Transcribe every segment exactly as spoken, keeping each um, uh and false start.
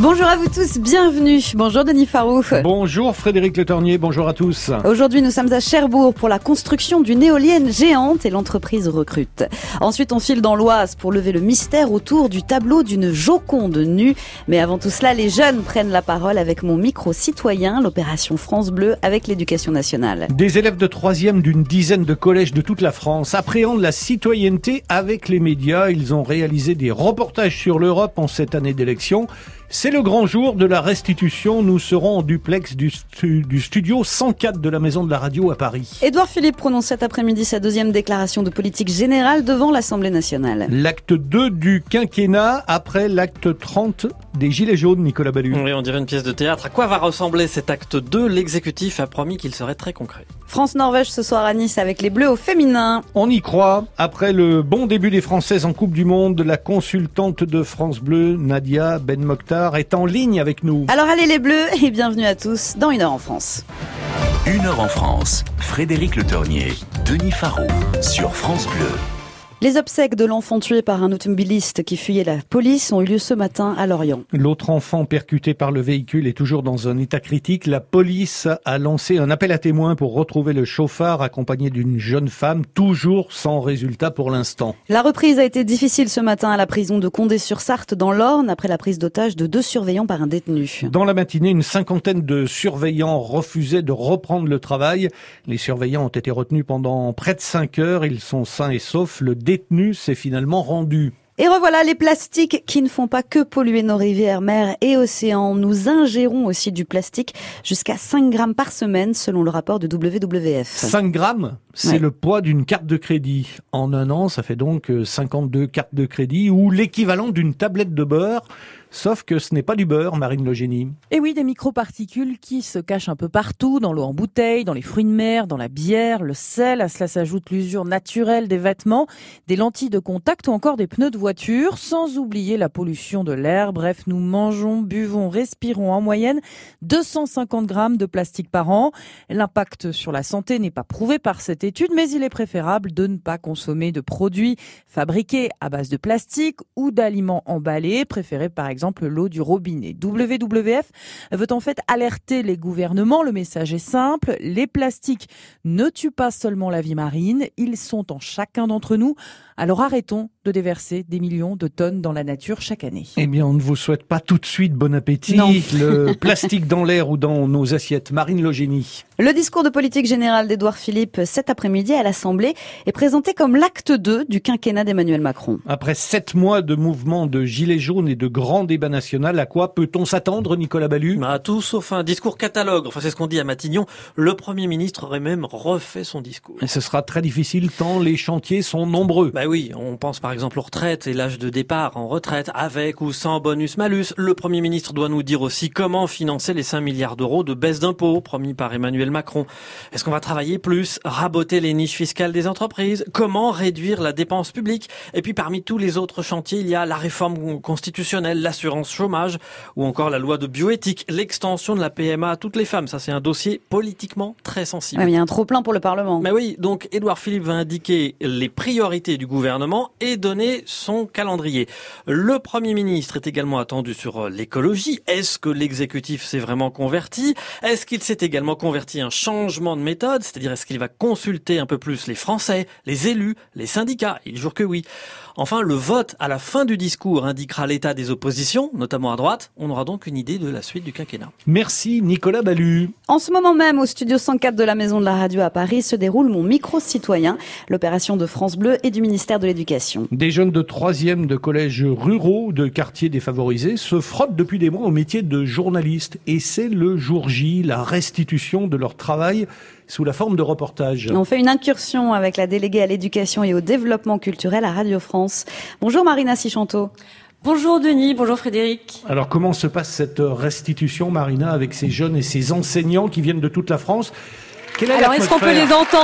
Bonjour à vous tous, bienvenue. Bonjour Denis Farou. Bonjour Frédéric Le Tornier, bonjour à tous. Aujourd'hui, nous sommes à Cherbourg pour la construction d'une éolienne géante et l'entreprise recrute. Ensuite, on file dans l'Oise pour lever le mystère autour du tableau d'une Joconde nue. Mais avant tout cela, les jeunes prennent la parole avec mon micro citoyen, l'opération France Bleu avec l'éducation nationale. Des élèves de troisième d'une dizaine de collèges de toute la France appréhendent la citoyenneté avec les médias. Ils ont réalisé des reportages sur l'Europe en cette année d'élection. C'est le grand jour de la restitution. Nous serons en duplex du, stu- du studio cent quatre de la Maison de la Radio à Paris. Édouard Philippe prononce cet après-midi sa deuxième déclaration de politique générale devant l'Assemblée nationale. L'acte deux du quinquennat après l'acte trente des Gilets jaunes, Nicolas Ballu. Oui, on dirait une pièce de théâtre. À quoi va ressembler cet acte deux ? L'exécutif a promis qu'il serait très concret. France-Norvège ce soir à Nice avec les Bleus au féminin. On y croit. Après le bon début des Françaises en Coupe du Monde, la consultante de France Bleu, Nadia Ben Mokhtar, est en ligne avec nous. Alors allez les Bleus et bienvenue à tous dans Une heure en France. Une heure en France, Frédéric Le Tornier, Denis Farou, sur France Bleu. Les obsèques de l'enfant tué par un automobiliste qui fuyait la police ont eu lieu ce matin à Lorient. L'autre enfant percuté par le véhicule est toujours dans un état critique. La police a lancé un appel à témoins pour retrouver le chauffard accompagné d'une jeune femme, toujours sans résultat pour l'instant. La reprise a été difficile ce matin à la prison de Condé-sur-Sarthe dans l'Orne après la prise d'otage de deux surveillants par un détenu. Dans la matinée, une cinquantaine de surveillants refusaient de reprendre le travail. Les surveillants ont été retenus pendant près de cinq heures. Ils sont sains et saufs. Le détenu s'est finalement rendu. Et revoilà les plastiques qui ne font pas que polluer nos rivières, mers et océans. Nous ingérons aussi du plastique jusqu'à cinq grammes par semaine selon le rapport de W W F. cinq grammes, c'est Ouais. le poids d'une carte de crédit. En un an, ça fait donc cinquante-deux cartes de crédit ou l'équivalent d'une tablette de beurre. Sauf que ce n'est pas du beurre, Marine Logénie. Et oui, des microparticules qui se cachent un peu partout, dans l'eau en bouteille, dans les fruits de mer, dans la bière, le sel. À cela s'ajoute l'usure naturelle des vêtements, des lentilles de contact ou encore des pneus de voiture, sans oublier la pollution de l'air. Bref, nous mangeons, buvons, respirons en moyenne deux cent cinquante grammes de plastique par an. L'impact sur la santé n'est pas prouvé par cette étude, mais il est préférable de ne pas consommer de produits fabriqués à base de plastique ou d'aliments emballés, préférés par exemple l'eau du robinet. W W F veut en fait alerter les gouvernements. Le message est simple. Les plastiques ne tuent pas seulement la vie marine. Ils sont en chacun d'entre nous. Alors arrêtons de déverser des millions de tonnes dans la nature chaque année. Eh bien, on ne vous souhaite pas tout de suite bon appétit. Non. Le plastique dans l'air ou dans nos assiettes. Marine Logénie. Le discours de politique générale d'Édouard Philippe cet après-midi à l'Assemblée est présenté comme l'acte deux du quinquennat d'Emmanuel Macron. Après sept mois de mouvement de gilets jaunes et de grands débats nationaux, à quoi peut-on s'attendre, Nicolas Ballu ? Bah, tout sauf un discours catalogue. Enfin, c'est ce qu'on dit à Matignon. Le Premier ministre aurait même refait son discours. Et ce sera très difficile tant les chantiers sont nombreux. Bah oui, on pense par exemple aux retraites et l'âge de départ en retraite, avec ou sans bonus-malus. Le Premier ministre doit nous dire aussi comment financer les cinq milliards d'euros de baisse d'impôts promis par Emmanuel Macron. Est-ce qu'on va travailler plus, raboter les niches fiscales des entreprises ? Comment réduire la dépense publique ? Et puis parmi tous les autres chantiers, il y a la réforme constitutionnelle, l'assurance chômage ou encore la loi de bioéthique, l'extension de la P M A à toutes les femmes. Ça, c'est un dossier politiquement très sensible. Ouais, mais il y a un trop-plein pour le Parlement. Mais oui, donc Édouard Philippe va indiquer les priorités du gouvernement et donner son calendrier. Le Premier ministre est également attendu sur l'écologie. Est-ce que l'exécutif s'est vraiment converti ? Est-ce qu'il s'est également converti à un changement de méthode ? C'est-à-dire, est-ce qu'il va consulter un peu plus les Français, les élus, les syndicats ? Il jure que oui. Enfin, le vote à la fin du discours indiquera l'état des oppositions, notamment à droite. On aura donc une idée de la suite du quinquennat. Merci, Nicolas Ballu. En ce moment même, au studio cent quatre de la Maison de la Radio à Paris, se déroule mon micro-citoyen, l'opération de France Bleu et du ministère de l'Éducation. Des jeunes de troisième de collèges ruraux de quartiers défavorisés se frottent depuis des mois au métier de journaliste. Et c'est le jour J, la restitution de leur travail sous la forme de reportage. On fait une incursion avec la déléguée à l'éducation et au développement culturel à Radio France. Bonjour Marina Sichanto. Bonjour Denis, bonjour Frédéric. Alors comment se passe cette restitution, Marina, avec ces jeunes et ces enseignants qui viennent de toute la France ? Quelle est Alors est-ce qu'on peut l'atmosphère les entendre ?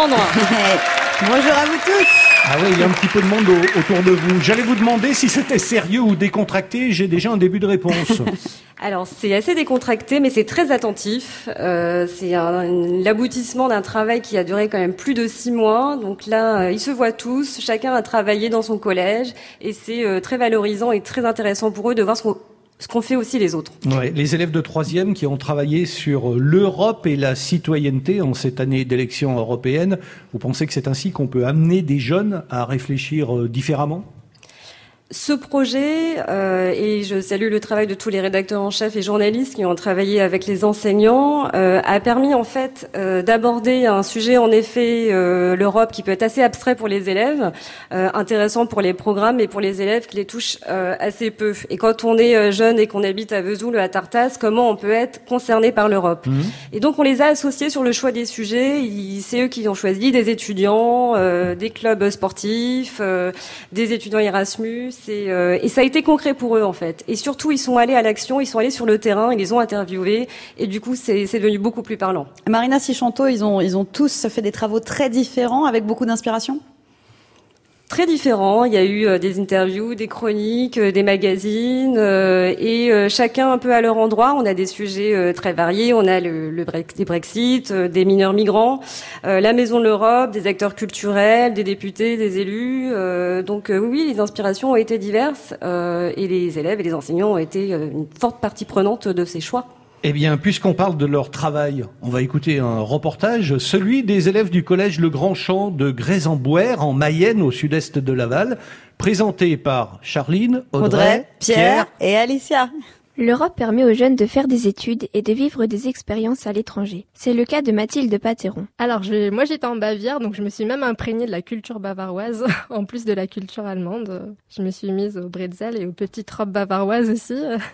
Bonjour à vous tous. Ah oui, il y a un petit peu de monde au- autour de vous. J'allais vous demander si c'était sérieux ou décontracté. J'ai déjà un début de réponse. Alors c'est assez décontracté, mais c'est très attentif. Euh, c'est un- l'aboutissement d'un travail qui a duré quand même plus de six mois. Donc là, euh, ils se voient tous, chacun a travaillé dans son collège, et c'est euh, très valorisant et très intéressant pour eux de voir ce qu'on ce qu'ont fait aussi les autres. Ouais, les élèves de troisième qui ont travaillé sur l'Europe et la citoyenneté en cette année d'élection européenne, vous pensez que c'est ainsi qu'on peut amener des jeunes à réfléchir différemment ? Ce projet, euh, et je salue le travail de tous les rédacteurs en chef et journalistes qui ont travaillé avec les enseignants, euh, a permis en fait euh, d'aborder un sujet, en effet, euh, l'Europe, qui peut être assez abstrait pour les élèves, euh, intéressant pour les programmes et pour les élèves qui les touchent euh, assez peu. Et quand on est jeune et qu'on habite à Vesoul, à Tartas, comment on peut être concerné par l'Europe ? Mmh. Et donc on les a associés sur le choix des sujets. Ils, c'est eux qui ont choisi des étudiants, euh, des clubs sportifs, euh, des étudiants Erasmus. Et, euh, et ça a été concret pour eux en fait. Et surtout, ils sont allés à l'action, ils sont allés sur le terrain, ils les ont interviewés. Et du coup, c'est, c'est devenu beaucoup plus parlant. Marina Sichanto, ils ont, ils ont tous fait des travaux très différents avec beaucoup d'inspiration ? Très différents. Il y a eu euh, des interviews, des chroniques, euh, des magazines, euh, et euh, chacun un peu à leur endroit. On a des sujets euh, très variés. On a le, le Brexit, Brexit euh, des mineurs migrants, euh, la Maison de l'Europe, des acteurs culturels, des députés, des élus. Euh, donc euh, oui, les inspirations ont été diverses, euh, et les élèves et les enseignants ont été euh, une forte partie prenante de ces choix. Eh bien, puisqu'on parle de leur travail, on va écouter un reportage, celui des élèves du collège Le Grand Champ de Grès-en-Bouers, en Mayenne, au sud-est de Laval, présenté par Charline, Audrey, Audrey Pierre, Pierre et Alicia. L'Europe permet aux jeunes de faire des études et de vivre des expériences à l'étranger. C'est le cas de Mathilde Pateron. Alors, je, moi j'étais en Bavière, donc je me suis même imprégnée de la culture bavaroise, en plus de la culture allemande. Je me suis mise au bretzel et aux petites robes bavaroises aussi.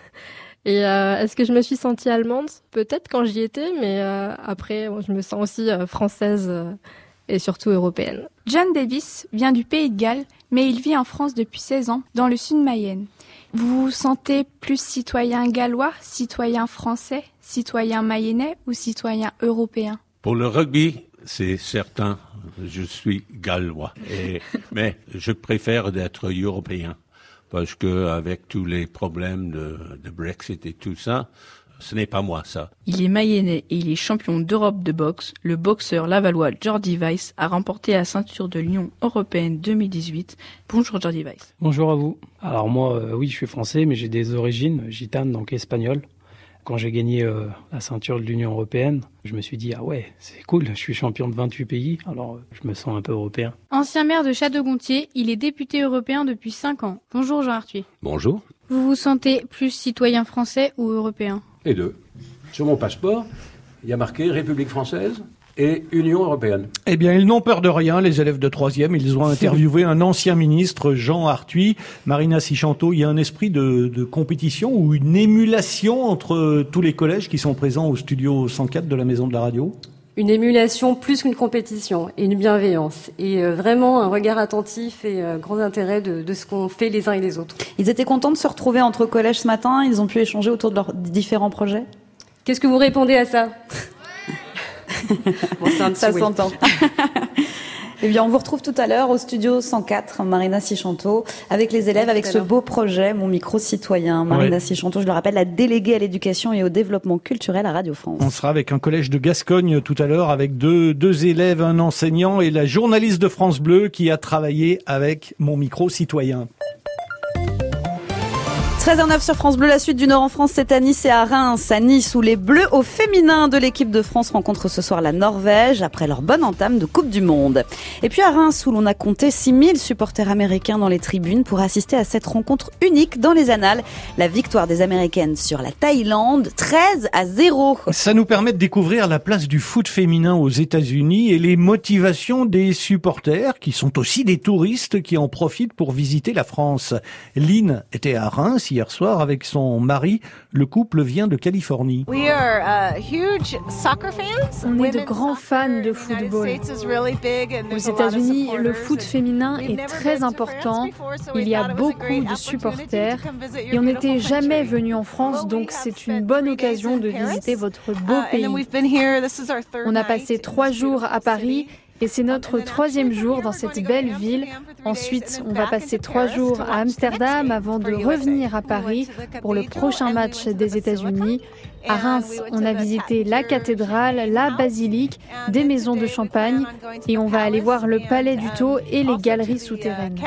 Et euh, est-ce que je me suis sentie allemande ? Peut-être quand j'y étais, mais euh, après, bon, je me sens aussi euh, française euh, et surtout européenne. John Davis vient du Pays de Galles, mais il vit en France depuis seize ans, dans le sud Mayenne. Vous vous sentez plus citoyen gallois, citoyen français, citoyen mayennais ou citoyen européen ? Pour le rugby, c'est certain, je suis gallois. Et, mais je préfère d'être européen. Parce que avec tous les problèmes de, de Brexit et tout ça, ce n'est pas moi ça. Il est mayennais et il est champion d'Europe de boxe. Le boxeur lavallois Jordi Weiss a remporté la ceinture de l'Union européenne deux mille dix-huit. Bonjour Jordi Weiss. Bonjour à vous. Alors moi, euh, oui, je suis français, mais j'ai des origines gitanes, donc espagnoles. Quand j'ai gagné euh, la ceinture de l'Union européenne, je me suis dit « Ah ouais, c'est cool, je suis champion de vingt-huit pays, alors je me sens un peu européen. » Ancien maire de Château-Gontier, il est député européen depuis cinq ans. Bonjour Jean Arthuis. Bonjour. Vous vous sentez plus citoyen français ou européen ? Les deux. Sur mon passeport, il y a marqué République française et Union européenne. Eh bien, ils n'ont peur de rien, les élèves de troisième. Ils ont interviewé un ancien ministre, Jean Arthuis. Marina Sichanto, il y a un esprit de, de compétition ou une émulation entre tous les collèges qui sont présents au studio cent quatre de la Maison de la Radio ? Une émulation plus qu'une compétition et une bienveillance. Et euh, vraiment un regard attentif et euh, grand intérêt de, de ce qu'on fait les uns et les autres. Ils étaient contents de se retrouver entre collèges ce matin. Ils ont pu échanger autour de leurs différents projets. Qu'est-ce que vous répondez à ça ? Bon, c'est un petit ça oui. s'entend. Eh bien, on vous retrouve tout à l'heure au studio cent quatre, Marina Sichanto, avec les élèves, avec ce beau projet, Mon micro citoyen. Marina ouais. Sichanto, je le rappelle, la déléguée à l'éducation et au développement culturel à Radio France. On sera avec un collège de Gascogne tout à l'heure, avec deux, deux élèves, un enseignant et la journaliste de France Bleu qui a travaillé avec Mon micro citoyen. treize heures neuf sur France Bleu, la suite du Nord en France, c'est à Nice et à Reims. À Nice, où les Bleus au féminin de l'équipe de France rencontrent ce soir la Norvège après leur bonne entame de Coupe du Monde. Et puis à Reims, où l'on a compté six mille supporters américains dans les tribunes pour assister à cette rencontre unique dans les annales. La victoire des Américaines sur la Thaïlande, treize à zéro. Ça nous permet de découvrir la place du foot féminin aux États-Unis et les motivations des supporters qui sont aussi des touristes qui en profitent pour visiter la France. Lynn était à Reims hier soir avec son mari. Le couple vient de Californie. We are, uh, huge soccer fans. On est de grands fans de football. Aux États-Unis, le foot féminin est très important. Il y a beaucoup de supporters et on n'était jamais venu en France, donc c'est une bonne occasion de visiter votre beau pays. On a passé trois jours à Paris Et c'est notre troisième jour dans cette belle ville. Ensuite, on va passer trois jours à Amsterdam avant de revenir à Paris pour le prochain match des États-Unis. À Reims, on a visité la cathédrale, la basilique, des maisons de champagne et on va aller voir le palais du Tau et les galeries souterraines.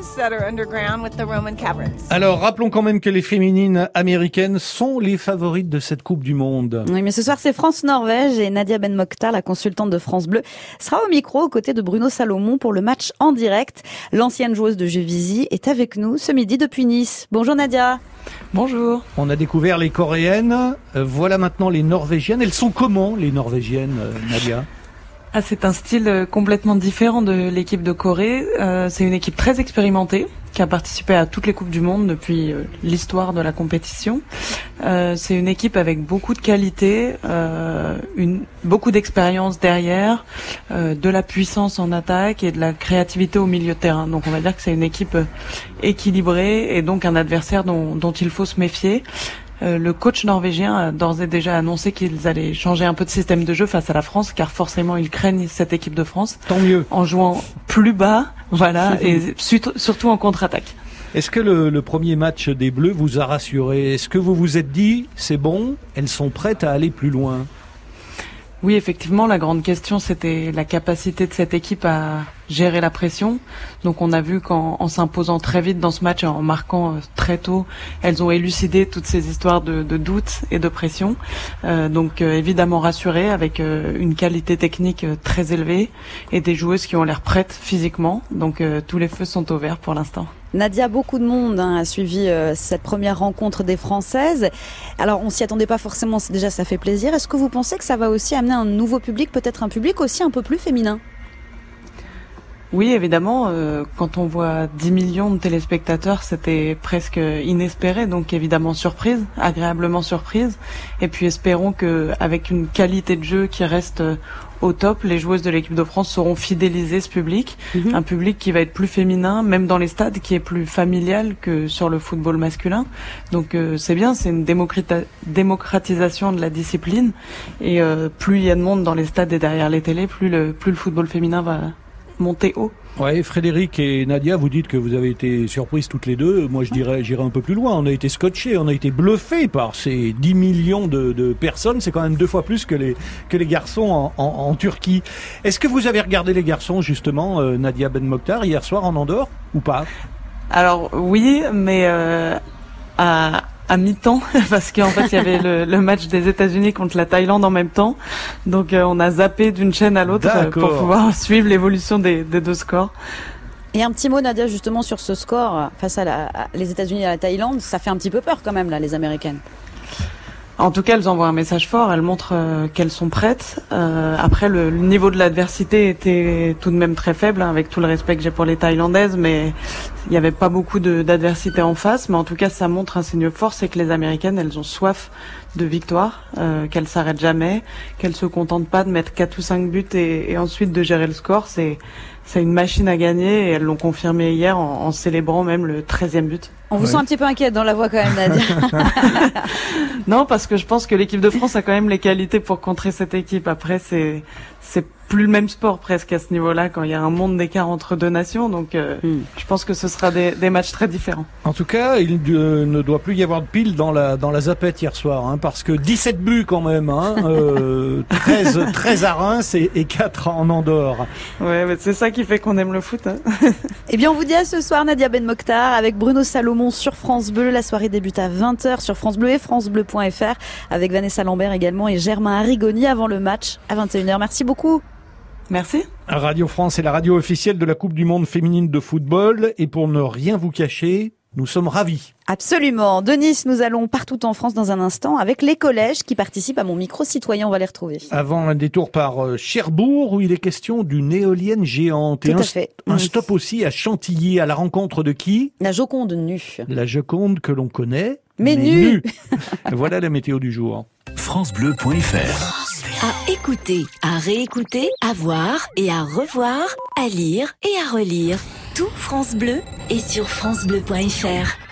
Alors, rappelons quand même que les féminines américaines sont les favorites de cette Coupe du Monde. Oui, mais ce soir, c'est France-Norvège et Nadia Ben Mokhtar, la consultante de France Bleu, sera au micro aux côtés de Bruno Salomon pour le match en direct. L'ancienne joueuse de Juvisy est avec nous ce midi depuis Nice. Bonjour Nadia. Bonjour. On a découvert les Coréennes, euh, voilà maintenant les Norvégiennes. Elles sont comment les Norvégiennes, euh, Nadia ? Ah, c'est un style complètement différent de l'équipe de Corée. Euh, c'est une équipe très expérimentée qui a participé à toutes les Coupes du Monde depuis euh, l'histoire de la compétition. Euh, c'est une équipe avec beaucoup de qualité, euh, une, beaucoup d'expérience derrière, euh, de la puissance en attaque et de la créativité au milieu de terrain. Donc on va dire que c'est une équipe équilibrée et donc un adversaire dont, dont il faut se méfier. Euh, le coach norvégien a d'ores et déjà annoncé qu'ils allaient changer un peu de système de jeu face à la France, car forcément ils craignent cette équipe de France. Tant mieux. En jouant plus bas, voilà, et surtout en contre-attaque. Est-ce que le, le premier match des Bleus vous a rassuré ? Est-ce que vous vous êtes dit, c'est bon, elles sont prêtes à aller plus loin ? Oui, effectivement, la grande question, c'était la capacité de cette équipe à gérer la pression. Donc on a vu qu'en en s'imposant très vite dans ce match et en marquant euh, très tôt, elles ont élucidé toutes ces histoires de, de doute et de pression. Euh, donc euh, évidemment rassurées, avec euh, une qualité technique euh, très élevée et des joueuses qui ont l'air prêtes physiquement. Donc euh, tous les feux sont au vert pour l'instant. Nadia, beaucoup de monde hein, a suivi euh, cette première rencontre des Françaises. Alors, on s'y attendait pas forcément, déjà ça fait plaisir. Est-ce que vous pensez que ça va aussi amener un nouveau public, peut-être un public aussi un peu plus féminin ? Oui, évidemment, euh, quand on voit dix millions de téléspectateurs, c'était presque inespéré, donc évidemment surprise, agréablement surprise. Et puis espérons que, avec une qualité de jeu qui reste au top, les joueuses de l'équipe de France sauront fidéliser ce public, mmh. un public qui va être plus féminin, même dans les stades, qui est plus familial que sur le football masculin. Donc euh, c'est bien, c'est une démocrata- démocratisation de la discipline, et euh, plus il y a de monde dans les stades et derrière les télés, plus le, plus le football féminin va monter haut. Ouais, Frédéric et Nadia, vous dites que vous avez été surprises toutes les deux. Moi, je dirais, j'irais un peu plus loin. On a été scotchés, on a été bluffés par ces dix millions de, de personnes. C'est quand même deux fois plus que les que les garçons en, en, en Turquie. Est-ce que vous avez regardé les garçons justement, euh, Nadia Ben Mokhtar, hier soir en Andorre ou pas ? Alors oui, mais euh, à à mi-temps, parce qu'en fait il y avait le, le match des États-Unis contre la Thaïlande en même temps, donc euh, on a zappé d'une chaîne à l'autre euh, pour pouvoir suivre l'évolution des, des deux scores. Et un petit mot, Nadia, justement sur ce score face à, la, à les États-Unis et à la Thaïlande, ça fait un petit peu peur quand même là, les Américaines. En tout cas, elles envoient un message fort, elles montrent euh, qu'elles sont prêtes. Euh, après, le, le niveau de l'adversité était tout de même très faible, hein, avec tout le respect que j'ai pour les Thaïlandaises, mais il n'y avait pas beaucoup de, d'adversité en face. Mais en tout cas, ça montre un signe fort, c'est que les Américaines, elles ont soif de victoire, euh, qu'elles s'arrêtent jamais, qu'elles se contentent pas de mettre quatre ou cinq buts et, et ensuite de gérer le score. C'est, c'est une machine à gagner et elles l'ont confirmé hier en, en célébrant même le treizième but. On vous ouais. sent un petit peu inquiète dans la voix quand même, Nadia. Non, parce que je pense que l'équipe de France a quand même les qualités pour contrer cette équipe. Après, c'est c'est plus le même sport presque à ce niveau-là quand il y a un monde d'écart entre deux nations. Donc, euh, mm. je pense que ce sera des, des matchs très différents. En tout cas, il euh, ne doit plus y avoir de pile dans la dans la zapette hier soir, hein, parce que dix-sept buts quand même, hein, euh, treize, treize à Reims et, et quatre en Andorre. Ouais, mais c'est ça qui fait qu'on aime le foot. Hein. Eh bien, on vous dit à ce soir, Nadia Ben Mokhtar, avec Bruno Salomon sur France Bleu. La soirée débute à vingt heures sur France Bleu et francebleu point f r, avec Vanessa Lambert également et Germain Arrigoni avant le match à vingt et une heures. Merci beaucoup. Merci. Radio France est la radio officielle de la Coupe du Monde féminine de football, et pour ne rien vous cacher, nous sommes ravis. Absolument. De Nice, nous allons partout en France dans un instant avec les collèges qui participent à mon micro-citoyen. On va les retrouver. Avant un détour par Cherbourg, où il est question d'une éolienne géante. Tout et à un, fait. un oui. stop aussi à Chantilly, à la rencontre de qui ? La Joconde nue. La Joconde que l'on connaît, mais, mais nue. nue. Voilà la météo du jour. francebleu point f r. À écouter, à réécouter, à voir et à revoir, à lire et à relire. Tout France Bleu est sur francebleu point f r.